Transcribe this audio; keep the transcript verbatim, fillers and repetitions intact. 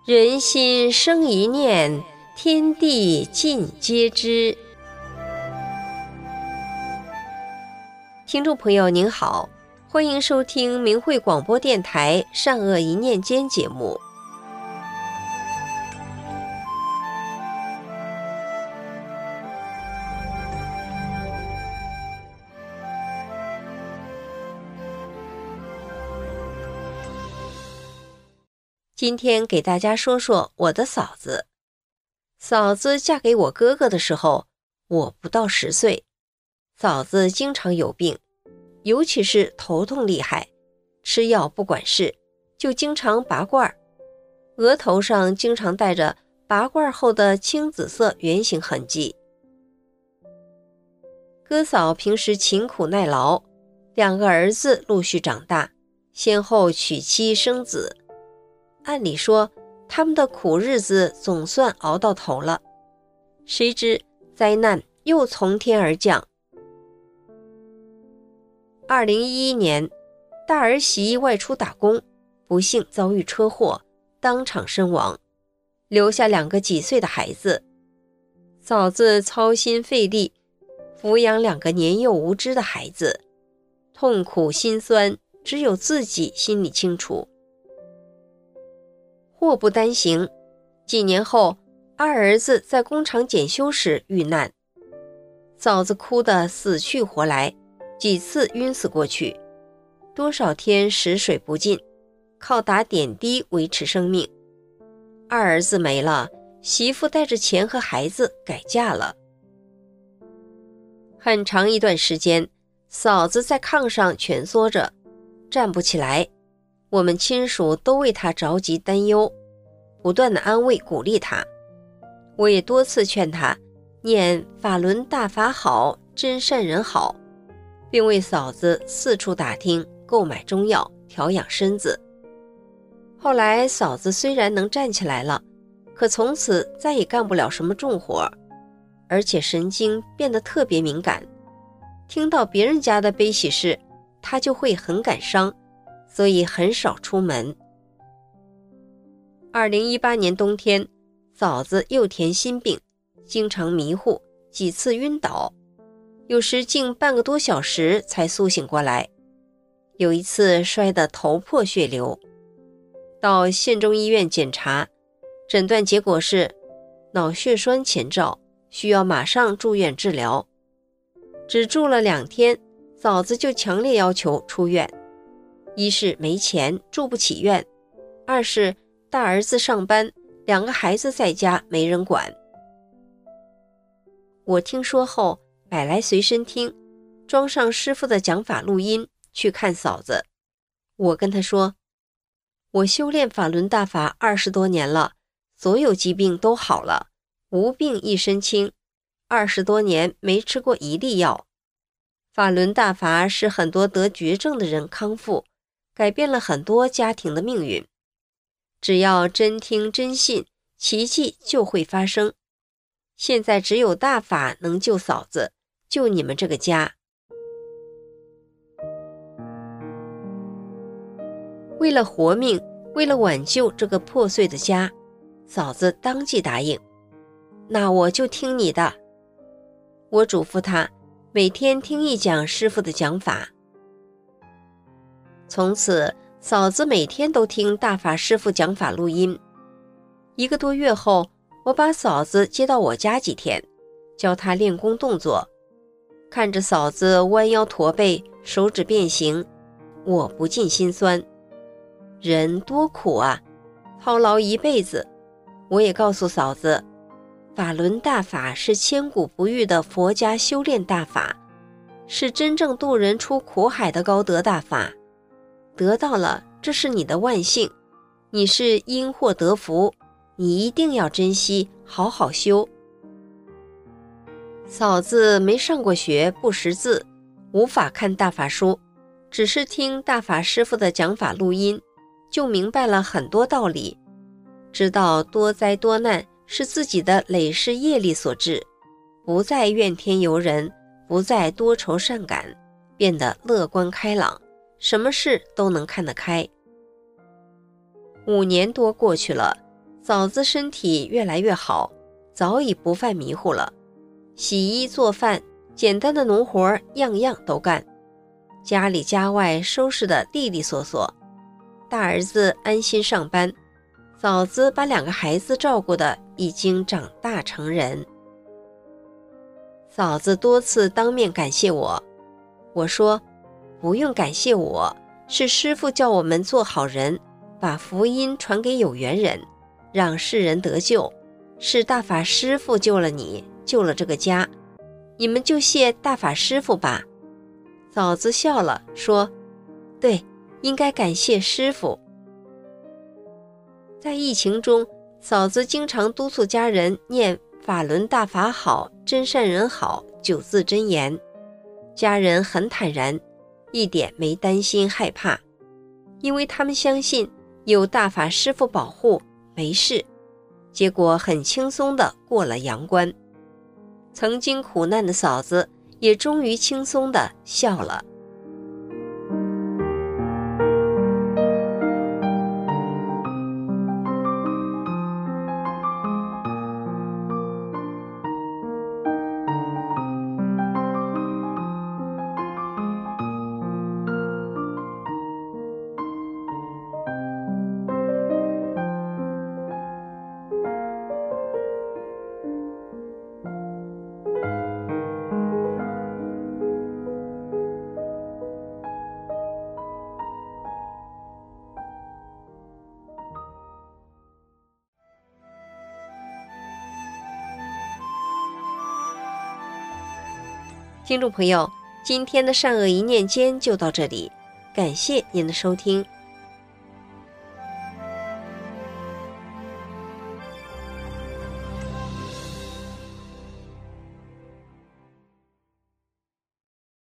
人心生一念，天地尽皆知。听众朋友您好，欢迎收听明慧广播电台善恶一念间节目。今天给大家说说我的嫂子。嫂子嫁给我哥哥的时候，我不到十岁。嫂子经常有病，尤其是头痛厉害，吃药不管事，就经常拔罐，额头上经常带着拔罐后的青紫色圆形痕迹。哥嫂平时勤苦耐劳，两个儿子陆续长大，先后娶妻生子。按理说他们的苦日子总算熬到头了，谁知灾难又从天而降。二零一一年，大儿媳外出打工，不幸遭遇车祸，当场身亡，留下两个几岁的孩子。嫂子操心费力抚养两个年幼无知的孩子，痛苦心酸，只有自己心里清楚。祸不单行，几年后，二儿子在工厂检修时遇难，嫂子哭得死去活来，几次晕死过去，多少天食水不进，靠打点滴维持生命。二儿子没了，媳妇带着钱和孩子改嫁了。很长一段时间，嫂子在炕上蜷缩着，站不起来，我们亲属都为她着急担忧，不断的安慰鼓励她。我也多次劝她念法轮大法好，真善人好，并为嫂子四处打听购买中药调养身子。后来嫂子虽然能站起来了，可从此再也干不了什么重活，而且神经变得特别敏感，听到别人家的悲喜事，她就会很感伤，所以很少出门。二零一八年冬天，嫂子又添心病，经常迷糊，几次晕倒，有时竟半个多小时才苏醒过来。有一次摔得头破血流，到县中医院检查，诊断结果是脑血栓前兆，需要马上住院治疗。只住了两天，嫂子就强烈要求出院。一是没钱住不起院，二是大儿子上班，两个孩子在家没人管。我听说后买来随身听，装上师父的讲法录音去看嫂子。我跟他说，我修炼法轮大法二十多年了，所有疾病都好了，无病一身轻，二十多年没吃过一粒药。法轮大法使很多得绝症的人康复，改变了很多家庭的命运。只要真听真信，奇迹就会发生。现在只有大法能救嫂子，救你们这个家。为了活命，为了挽救这个破碎的家，嫂子当即答应，那我就听你的。我嘱咐她每天听一讲师父的讲法。从此嫂子每天都听大法师父讲法录音。一个多月后，我把嫂子接到我家几天，教她练功动作。看着嫂子弯腰驼背，手指变形，我不禁心酸。人多苦啊，操劳一辈子。我也告诉嫂子，法轮大法是千古不遇的佛家修炼大法，是真正渡人出苦海的高德大法。得到了，这是你的万幸，你是因祸得福，你一定要珍惜，好好修。嫂子没上过学，不识字，无法看大法书，只是听大法师父的讲法录音，就明白了很多道理，知道多灾多难是自己的累世业力所致，不再怨天尤人，不再多愁善感，变得乐观开朗，什么事都能看得开。五年多过去了， 嫂子身体越来越好，早已不犯迷糊了，洗衣做饭，简单的农活样样都干，家里家外收拾得利利索索。大儿子安心上班，嫂子把两个孩子照顾得已经长大成人。嫂子多次当面感谢我，我说不用感谢我，是师父叫我们做好人，把福音传给有缘人，让世人得救，是大法师父救了你，救了这个家，你们就谢大法师父吧。嫂子笑了，说对，应该感谢师父。在疫情中，嫂子经常督促家人念法轮大法好，真善人好九字真言，家人很坦然，一点没担心害怕，因为他们相信有大法师父保护，没事，结果很轻松地过了阳关。曾经苦难的嫂子也终于轻松地笑了。听众朋友，今天的善恶一念间就到这里，感谢您的收听。